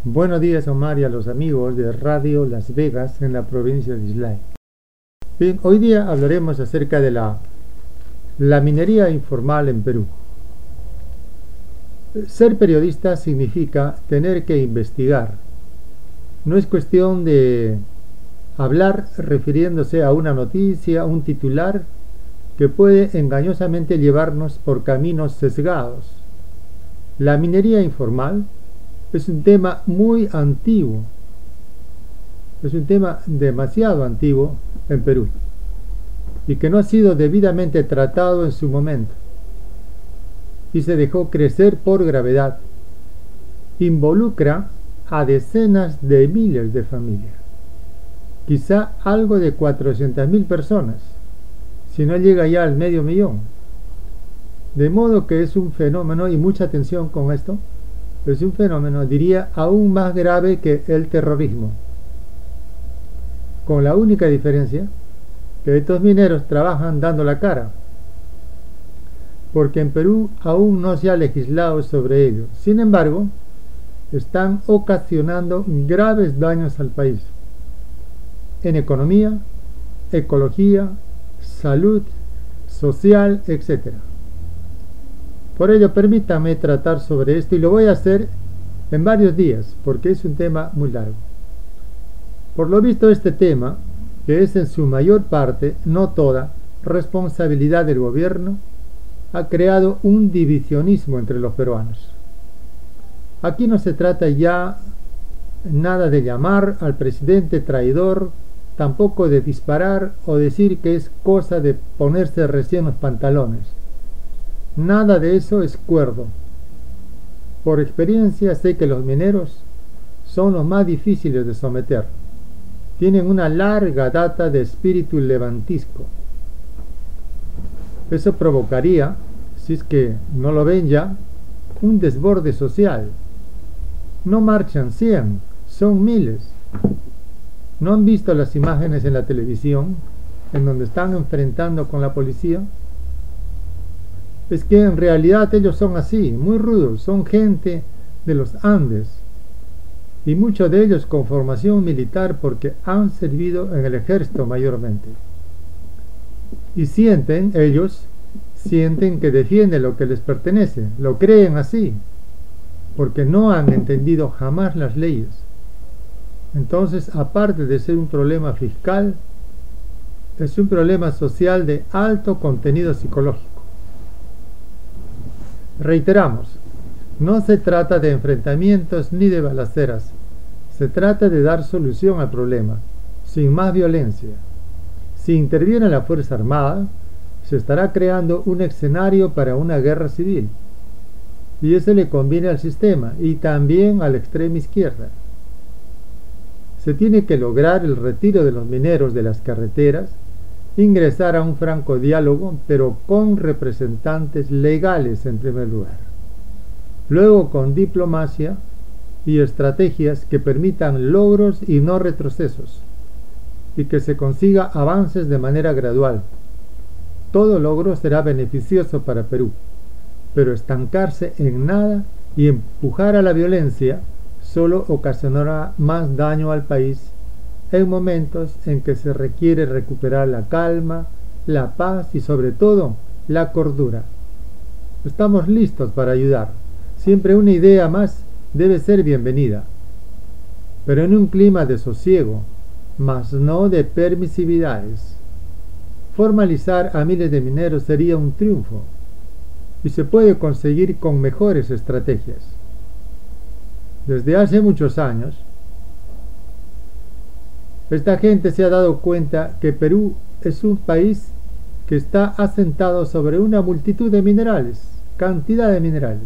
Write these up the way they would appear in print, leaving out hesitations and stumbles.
Buenos días, Omar, y a los amigos de Radio Las Vegas en la provincia de Islay. Bien, hoy día hablaremos acerca de la minería informal en Perú. Ser periodista significa tener que investigar. No es cuestión de hablar refiriéndose a una noticia, un titular que puede engañosamente llevarnos por caminos sesgados. La minería informal es un tema muy antiguo, es un tema demasiado antiguo en Perú y que no ha sido debidamente tratado en su momento y se dejó crecer por gravedad. Involucra a decenas de miles de familias, quizá algo de 400.000 personas, si no llega ya al medio millón. De modo que es un fenómeno, y mucha atención con esto, es un fenómeno, diría, aún más grave que el terrorismo, con la única diferencia que estos mineros trabajan dando la cara, porque en Perú aún no se ha legislado sobre ello. Sin embargo, están ocasionando graves daños al país, en economía, ecología, salud, social, etc. Por ello, permítame tratar sobre esto y lo voy a hacer en varios días, porque es un tema muy largo. Por lo visto, este tema, que es en su mayor parte, no toda, responsabilidad del gobierno, ha creado un divisionismo entre los peruanos. Aquí no se trata ya nada de llamar al presidente traidor, tampoco de disparar o decir que es cosa de ponerse recién los pantalones. Nada de eso es cuerdo. Por experiencia sé que los mineros son los más difíciles de someter. Tienen una larga data de espíritu levantisco. Eso provocaría, si es que no lo ven ya, un desborde social. No marchan 100, son miles. ¿No han visto las imágenes en la televisión en donde están enfrentando con la policía? Es que en realidad ellos son así, muy rudos, son gente de los Andes, y muchos de ellos con formación militar porque han servido en el ejército mayormente. Y ellos sienten que defienden lo que les pertenece, lo creen así, porque no han entendido jamás las leyes. Entonces, aparte de ser un problema fiscal, es un problema social de alto contenido psicológico. Reiteramos, no se trata de enfrentamientos ni de balaceras, se trata de dar solución al problema, sin más violencia. Si interviene la Fuerza Armada, se estará creando un escenario para una guerra civil, y eso le conviene al sistema y también a la extrema izquierda. Se tiene que lograr el retiro de los mineros de las carreteras, ingresar a un franco diálogo, pero con representantes legales en primer lugar. Luego con diplomacia y estrategias que permitan logros y no retrocesos, y que se consiga avances de manera gradual. Todo logro será beneficioso para Perú, pero estancarse en nada y empujar a la violencia solo ocasionará más daño al país en momentos en que se requiere recuperar la calma, la paz y sobre todo la cordura. Estamos listos para ayudar. Siempre una idea más debe ser bienvenida, pero en un clima de sosiego, mas no de permisividades. Formalizar a miles de mineros sería un triunfo y se puede conseguir con mejores estrategias. Desde hace muchos años, esta gente se ha dado cuenta que Perú es un país que está asentado sobre una multitud de minerales, cantidad de minerales.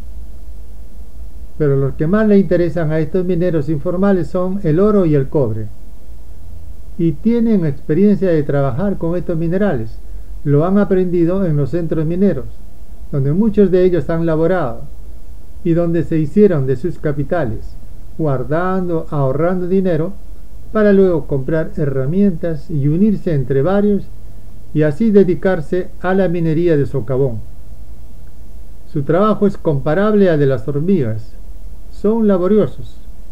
Pero los que más le interesan a estos mineros informales son el oro y el cobre. Y tienen experiencia de trabajar con estos minerales. Lo han aprendido en los centros mineros, donde muchos de ellos han laborado y donde se hicieron de sus capitales, guardando, ahorrando dinero para luego comprar herramientas y unirse entre varios y así dedicarse a la minería de socavón. Su trabajo es comparable al de las hormigas. Son laboriosos,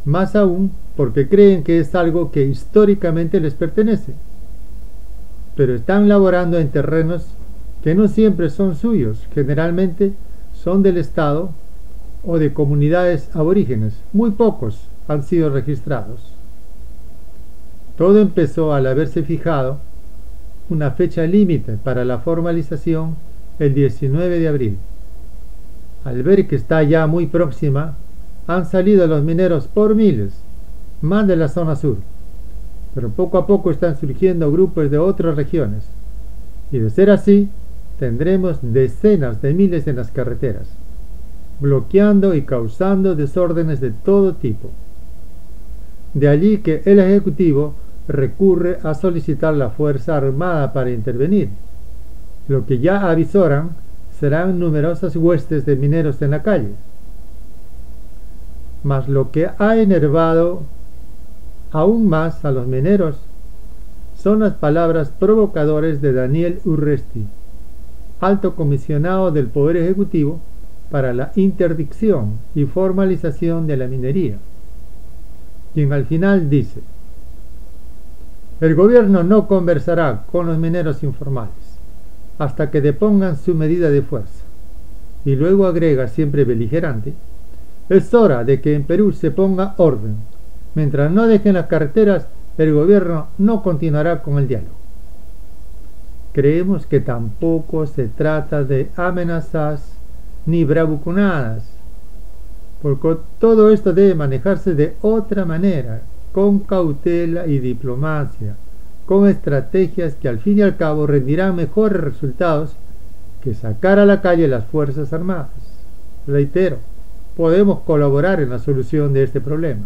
más aún porque creen que es algo que históricamente les pertenece, pero están laborando en terrenos que no siempre son suyos, generalmente son del Estado o de comunidades aborígenes. Muy pocos han sido registrados. Todo empezó al haberse fijado una fecha límite para la formalización el 19 de abril. Al ver que está ya muy próxima, han salido los mineros por miles, más de la zona sur, pero poco a poco están surgiendo grupos de otras regiones, y de ser así, tendremos decenas de miles en las carreteras, bloqueando y causando desórdenes de todo tipo. De allí que el Ejecutivo recurre a solicitar la Fuerza Armada para intervenir. Lo que ya avisoran serán numerosas huestes de mineros en la calle. Mas lo que ha enervado aún más a los mineros son las palabras provocadoras de Daniel Urresti, alto comisionado del Poder Ejecutivo para la interdicción y formalización de la minería, quien al final dice: el gobierno no conversará con los mineros informales hasta que depongan su medida de fuerza. Y luego agrega, siempre beligerante: es hora de que en Perú se ponga orden. Mientras no dejen las carreteras, el gobierno no continuará con el diálogo. Creemos que tampoco se trata de amenazas ni bravuconadas, porque todo esto debe manejarse de otra manera, con cautela y diplomacia, con estrategias que al fin y al cabo rendirán mejores resultados que sacar a la calle las Fuerzas Armadas. Reitero, podemos colaborar en la solución de este problema.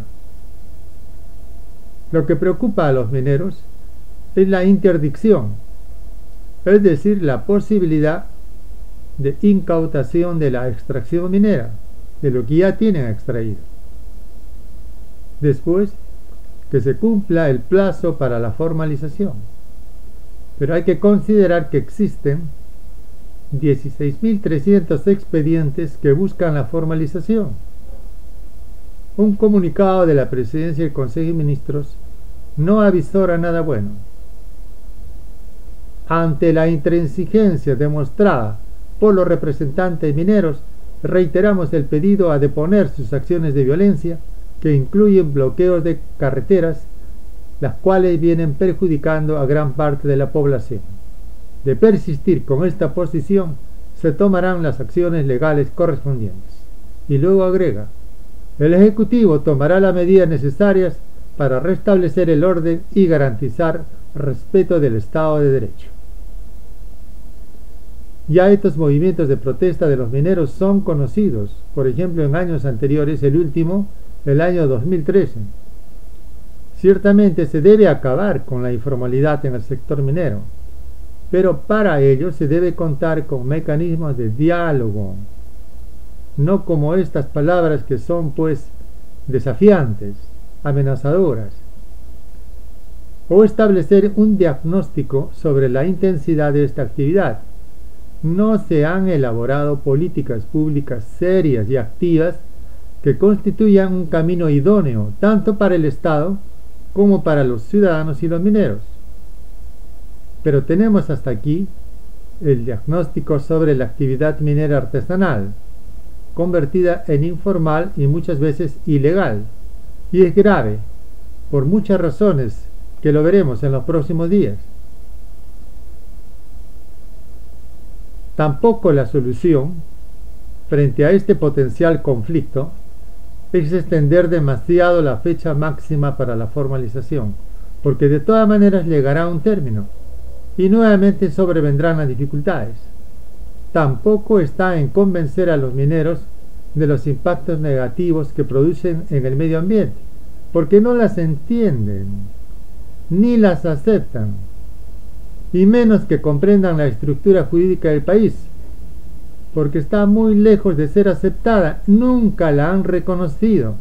Lo que preocupa a los mineros es la interdicción, es decir, la posibilidad de incautación de la extracción minera, de lo que ya tienen extraído. Después, que se cumpla el plazo para la formalización. Pero hay que considerar que existen 16.300 expedientes que buscan la formalización. Un comunicado de la Presidencia del Consejo de Ministros no avisora nada bueno. Ante la intransigencia demostrada por los representantes mineros, reiteramos el pedido a deponer sus acciones de violencia, que incluyen bloqueos de carreteras, las cuales vienen perjudicando a gran parte de la población. De persistir con esta posición, se tomarán las acciones legales correspondientes. Y luego agrega: el Ejecutivo tomará las medidas necesarias para restablecer el orden y garantizar respeto del Estado de Derecho. Ya estos movimientos de protesta de los mineros son conocidos, por ejemplo en años anteriores, el último, el año 2013. Ciertamente se debe acabar con la informalidad en el sector minero, pero para ello se debe contar con mecanismos de diálogo, no como estas palabras que son pues desafiantes, amenazadoras, o establecer un diagnóstico sobre la intensidad de esta actividad. No se han elaborado políticas públicas serias y activas que constituyan un camino idóneo tanto para el Estado como para los ciudadanos y los mineros. Pero tenemos hasta aquí el diagnóstico sobre la actividad minera artesanal, convertida en informal y muchas veces ilegal, y es grave, por muchas razones que lo veremos en los próximos días. Tampoco la solución frente a este potencial conflicto es extender demasiado la fecha máxima para la formalización, porque de todas maneras llegará a un término y nuevamente sobrevendrán las dificultades. Tampoco está en convencer a los mineros de los impactos negativos que producen en el medio ambiente, porque no las entienden ni las aceptan, y menos que comprendan la estructura jurídica del país, porque está muy lejos de ser aceptada, nunca la han reconocido.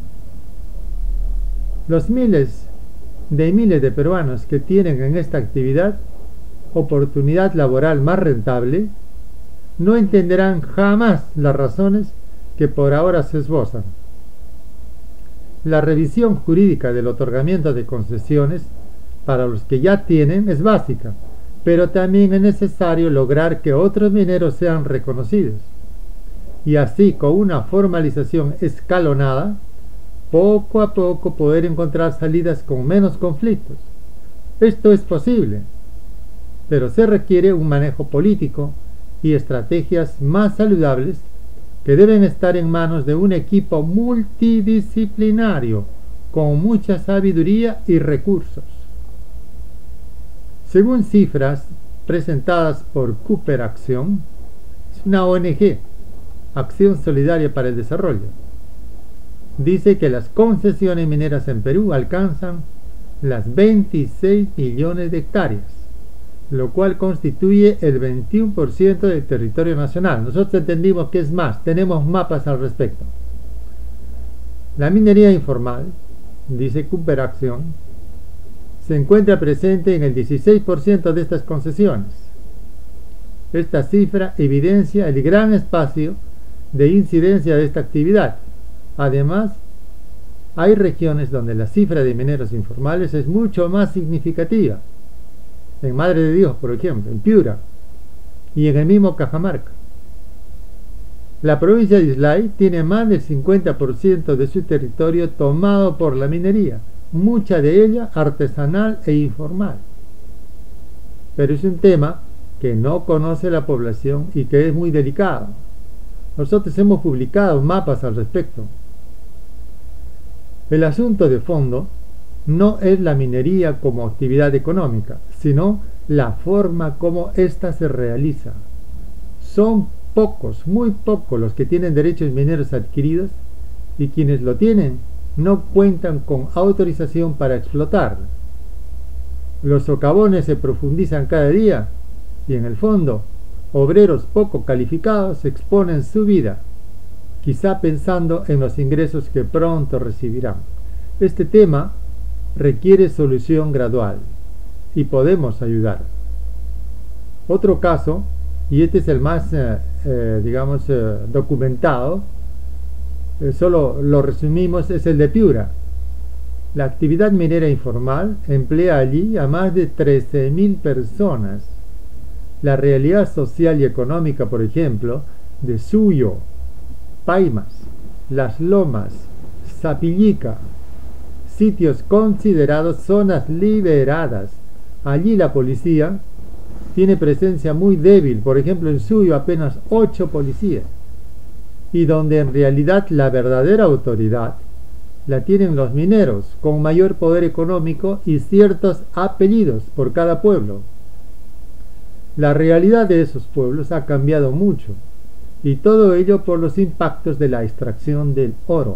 Los miles de peruanos que tienen en esta actividad oportunidad laboral más rentable no entenderán jamás las razones que por ahora se esbozan. La revisión jurídica del otorgamiento de concesiones para los que ya tienen es básica, pero también es necesario lograr que otros mineros sean reconocidos. Y así, con una formalización escalonada, poco a poco poder encontrar salidas con menos conflictos. Esto es posible, pero se requiere un manejo político y estrategias más saludables que deben estar en manos de un equipo multidisciplinario con mucha sabiduría y recursos. Según cifras presentadas por Cooper Acción, es una ONG, Acción Solidaria para el Desarrollo, dice que las concesiones mineras en Perú alcanzan las 26 millones de hectáreas, lo cual constituye el 21% del territorio nacional. Nosotros entendimos que es más, tenemos mapas al respecto. La minería informal, dice Cooper Acción, se encuentra presente en el 16% de estas concesiones. Esta cifra evidencia el gran espacio de incidencia de esta actividad. Además, hay regiones donde la cifra de mineros informales es mucho más significativa. En Madre de Dios, por ejemplo, en Piura y en el mismo Cajamarca. La provincia de Islay tiene más del 50% de su territorio tomado por la minería, mucha de ella artesanal e informal. Pero es un tema que no conoce la población y que es muy delicado. Nosotros hemos publicado mapas al respecto. El asunto de fondo no es la minería como actividad económica, sino la forma como ésta se realiza. Son pocos, muy pocos los que tienen derechos mineros adquiridos y quienes lo tienen no cuentan con autorización para explotar. Los socavones se profundizan cada día y en el fondo obreros poco calificados exponen su vida, quizá pensando en los ingresos que pronto recibirán. Este tema requiere solución gradual y podemos ayudar. Otro caso, y este es el más documentado, solo lo resumimos, es el de Piura. La actividad minera informal emplea allí a más de 13.000 personas. La realidad social y económica, por ejemplo, de Suyo, Paimas, Las Lomas, Sapillica, sitios considerados zonas liberadas. Allí la policía tiene presencia muy débil, por ejemplo en Suyo apenas 8 policías, y donde en realidad la verdadera autoridad la tienen los mineros, con mayor poder económico y ciertos apellidos por cada pueblo. La realidad de esos pueblos ha cambiado mucho, y todo ello por los impactos de la extracción del oro.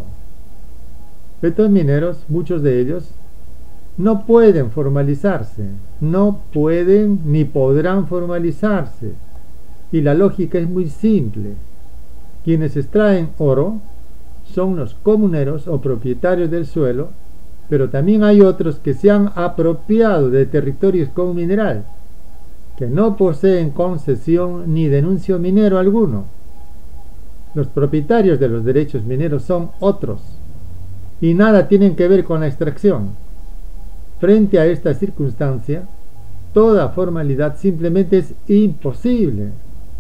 Estos mineros, muchos de ellos, no pueden formalizarse, no pueden ni podrán formalizarse, y la lógica es muy simple. Quienes extraen oro son los comuneros o propietarios del suelo, pero también hay otros que se han apropiado de territorios con mineral, que no poseen concesión ni denuncio minero alguno. Los propietarios de los derechos mineros son otros, y nada tienen que ver con la extracción. Frente a esta circunstancia, toda formalidad simplemente es imposible.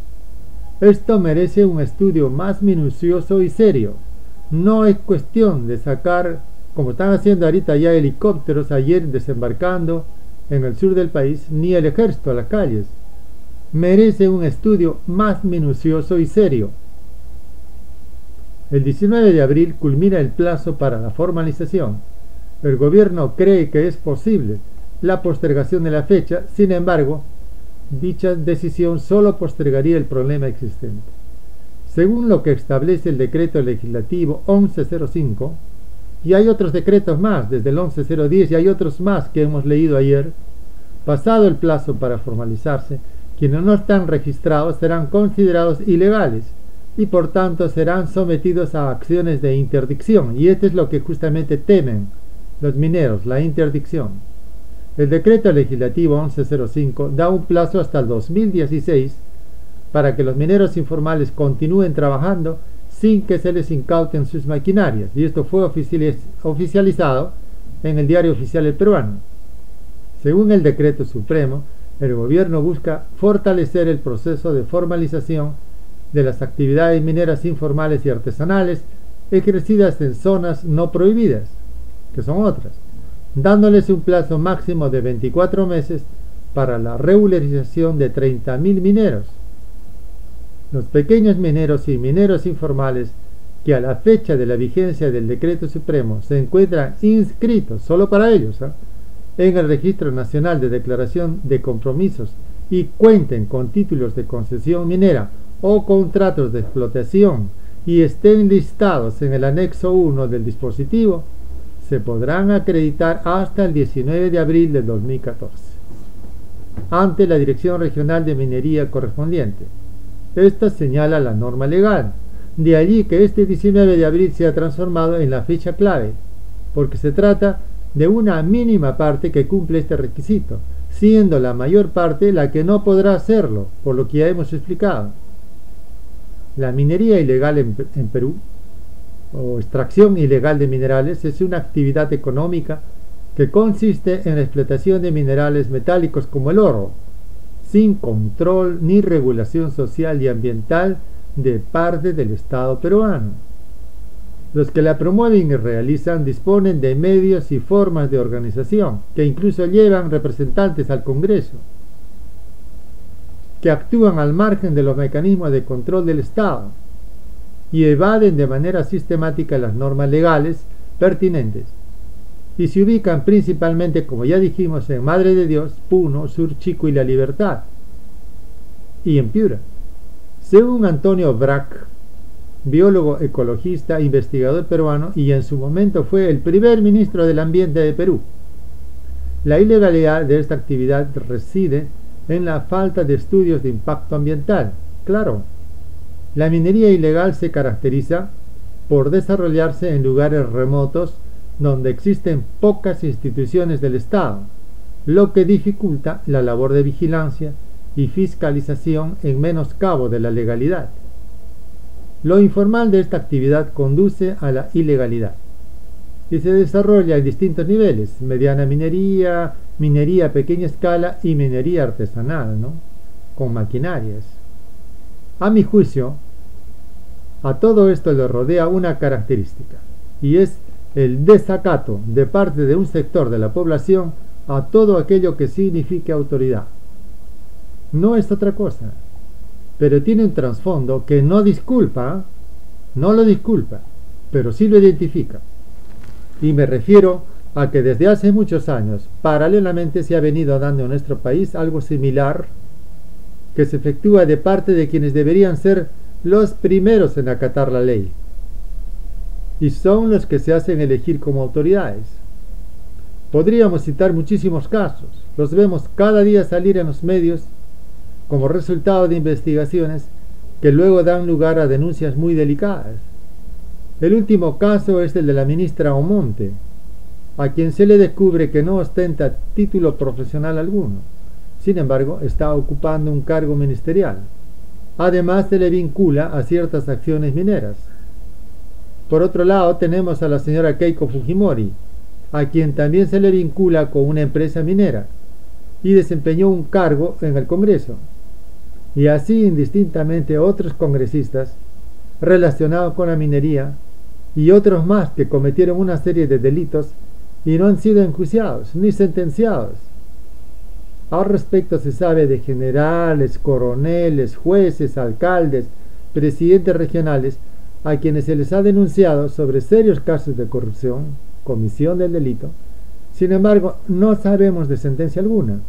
Esto merece un estudio más minucioso y serio. No es cuestión de sacar, como están haciendo ahorita ya helicópteros ayer desembarcando en el sur del país, ni el ejército a las calles. Merece un estudio más minucioso y serio. El 19 de abril culmina el plazo para la formalización. El gobierno cree que es posible la postergación de la fecha, sin embargo, dicha decisión solo postergaría el problema existente. Según lo que establece el decreto legislativo 1105, y hay otros decretos más, desde el 11010, y hay otros más que hemos leído ayer, pasado el plazo para formalizarse, quienes no están registrados serán considerados ilegales y por tanto serán sometidos a acciones de interdicción, y esto es lo que justamente temen los mineros, la interdicción. El decreto legislativo 1105 da un plazo hasta el 2016 para que los mineros informales continúen trabajando sin que se les incauten sus maquinarias, y esto fue oficializado en el Diario Oficial del Peruano. Según el decreto supremo, el gobierno busca fortalecer el proceso de formalización de las actividades mineras informales y artesanales ejercidas en zonas no prohibidas, que son otras, dándoles un plazo máximo de 24 meses para la regularización de 30.000 mineros. Los pequeños mineros y mineros informales que a la fecha de la vigencia del decreto supremo se encuentran inscritos, solo para ellos, en el Registro Nacional de Declaración de Compromisos y cuenten con títulos de concesión minera o contratos de explotación y estén listados en el anexo 1 del dispositivo, se podrán acreditar hasta el 19 de abril del 2014 ante la Dirección Regional de Minería correspondiente. Esta señala la norma legal. De allí que este 19 de abril se ha transformado en la fecha clave, porque se trata de una mínima parte que cumple este requisito, siendo la mayor parte la que no podrá hacerlo, por lo que ya hemos explicado. La minería ilegal en Perú, o extracción ilegal de minerales, es una actividad económica que consiste en la explotación de minerales metálicos como el oro, sin control ni regulación social y ambiental de parte del Estado peruano. Los que la promueven y realizan disponen de medios y formas de organización, que incluso llevan representantes al Congreso, que actúan al margen de los mecanismos de control del Estado y evaden de manera sistemática las normas legales pertinentes, y se ubican principalmente, como ya dijimos, en Madre de Dios, Puno, Sur Chico y La Libertad, y en Piura. Según Antonio Brac, biólogo, ecologista, investigador peruano y en su momento fue el primer ministro del Ambiente de Perú, la ilegalidad de esta actividad reside en la falta de estudios de impacto ambiental. Claro, la minería ilegal se caracteriza por desarrollarse en lugares remotos donde existen pocas instituciones del Estado, lo que dificulta la labor de vigilancia y fiscalización en menoscabo de la legalidad. Lo informal de esta actividad conduce a la ilegalidad y se desarrolla en distintos niveles: mediana minería, minería a pequeña escala y minería artesanal, con maquinarias. A mi juicio, a todo esto le rodea una característica, y es el desacato de parte de un sector de la población a todo aquello que signifique autoridad. No es otra cosa, pero tiene un trasfondo que no lo disculpa, pero sí lo identifica. Y me refiero a que desde hace muchos años, paralelamente se ha venido dando en nuestro país algo similar, que se efectúa de parte de quienes deberían ser los primeros en acatar la ley, y son los que se hacen elegir como autoridades. Podríamos citar muchísimos casos, los vemos cada día salir en los medios como resultado de investigaciones que luego dan lugar a denuncias muy delicadas. El último caso es el de la ministra Omonte, a quien se le descubre que no ostenta título profesional alguno. Sin embargo, está ocupando un cargo ministerial. Además, se le vincula a ciertas acciones mineras. Por otro lado, tenemos a la señora Keiko Fujimori, a quien también se le vincula con una empresa minera y desempeñó un cargo en el Congreso. Y así indistintamente otros congresistas relacionados con la minería y otros más que cometieron una serie de delitos y no han sido enjuiciados ni sentenciados. Al respecto se sabe de generales, coroneles, jueces, alcaldes, presidentes regionales a quienes se les ha denunciado sobre serios casos de corrupción, comisión del delito. Sin embargo, no sabemos de sentencia alguna.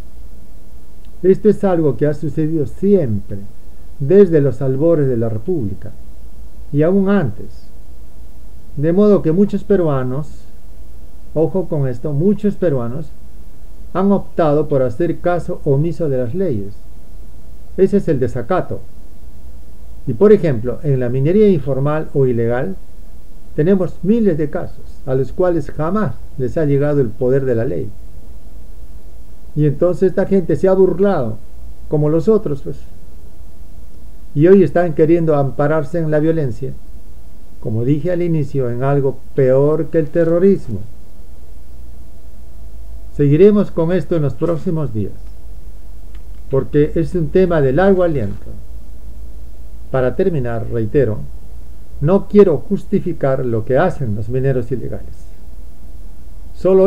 Esto es algo que ha sucedido siempre, desde los albores de la República, y aún antes. De modo que muchos peruanos, ojo con esto, muchos peruanos han optado por hacer caso omiso de las leyes. Ese es el desacato. Y por ejemplo, en la minería informal o ilegal, tenemos miles de casos a los cuales jamás les ha llegado el poder de la ley. Y entonces esta gente se ha burlado, como los otros, pues. y hoy están queriendo ampararse en la violencia, como dije al inicio, en algo peor que el terrorismo. Seguiremos con esto en los próximos días, porque es un tema de largo aliento. Para terminar, reitero, no quiero justificar lo que hacen los mineros ilegales. Solo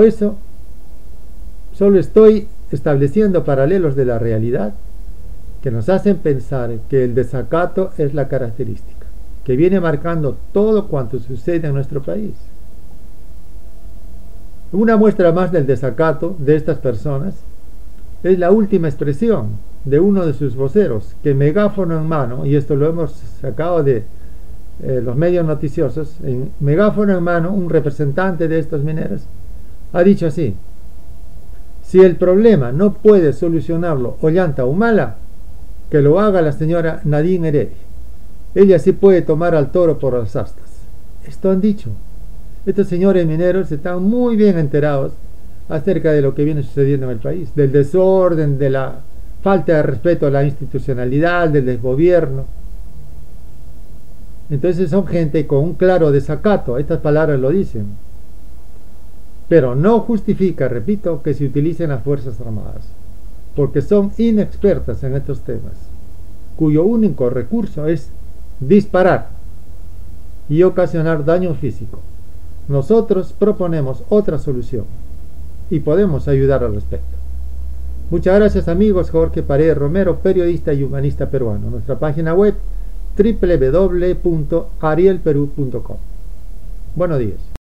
estoy estableciendo paralelos de la realidad que nos hacen pensar que el desacato es la característica que viene marcando todo cuanto sucede en nuestro país. Una muestra más del desacato de estas personas es la última expresión de uno de sus voceros, que megáfono en mano, y esto lo hemos sacado de los medios noticiosos, en megáfono en mano, un representante de estos mineros ha dicho así: si el problema no puede solucionarlo Ollanta Humala, que lo haga la señora Nadine Heredia. Ella sí puede tomar al toro por las astas. Esto han dicho. Estos señores mineros están muy bien enterados acerca de lo que viene sucediendo en el país, del desorden, de la falta de respeto a la institucionalidad, del desgobierno. Entonces son gente con un claro desacato, estas palabras lo dicen. Pero no justifica, repito, que se utilicen las Fuerzas Armadas, porque son inexpertas en estos temas, cuyo único recurso es disparar y ocasionar daño físico. Nosotros proponemos otra solución y podemos ayudar al respecto. Muchas gracias, amigos. Jorge Paredes Romero, periodista y humanista peruano. Nuestra página web www.arielperú.com. Buenos días.